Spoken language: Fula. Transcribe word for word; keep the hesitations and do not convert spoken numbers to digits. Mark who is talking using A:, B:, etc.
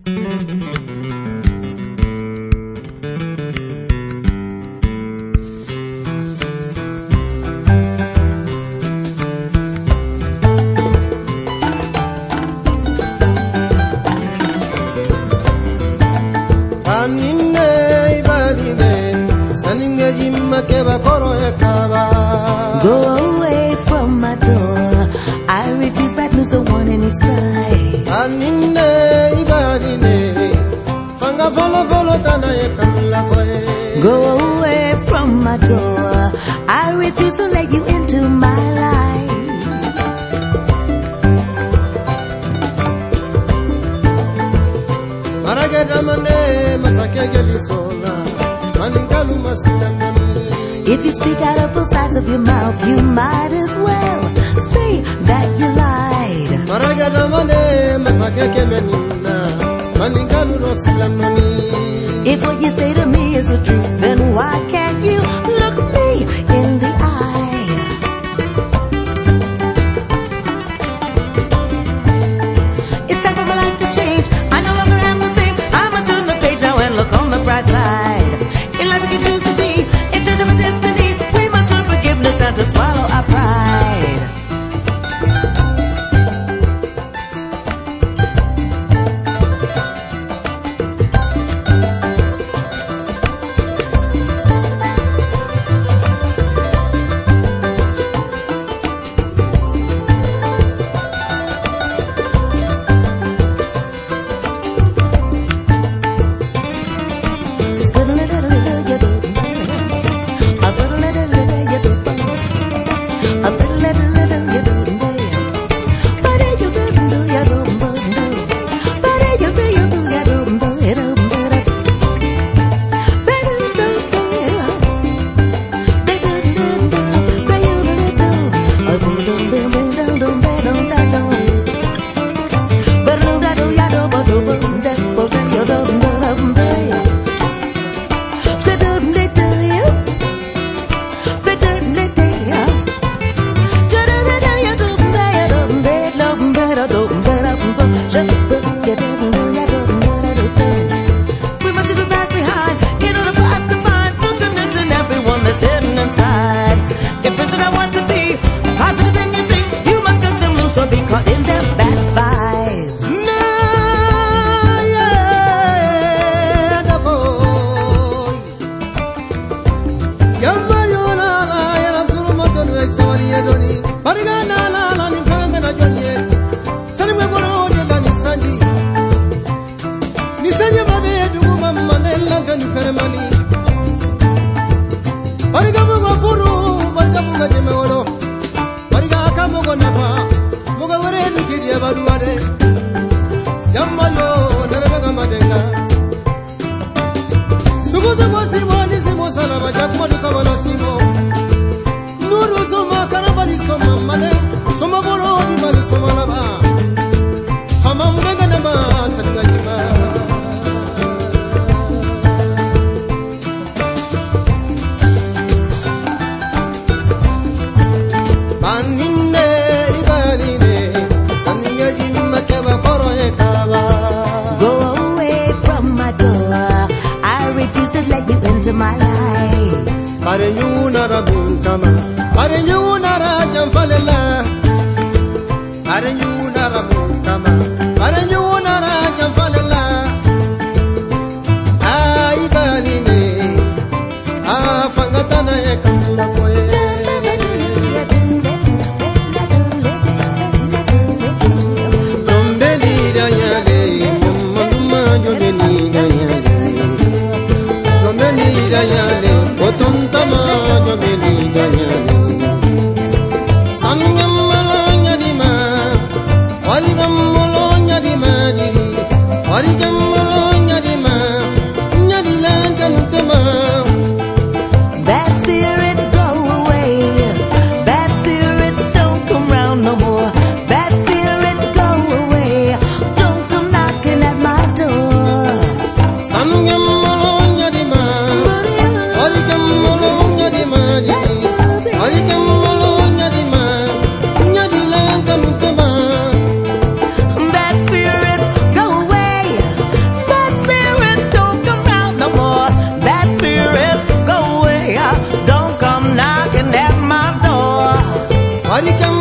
A: Go away from my door. I refuse bad news, don't want any strife. Go away from my door. I refuse to let you into my life. If you speak out of both sides of your mouth, you might as well say that you lied. If what you say to me is the truth, then why can't you look me in the eye? It's time for my life to change. I no longer am the same. I must turn the page now and look on the bright side. In life we can choose to be in charge of our destinies. We must learn forgiveness and to swallow our pride.
B: Sanyam malanya di ma, waligam molo హరికమ్మ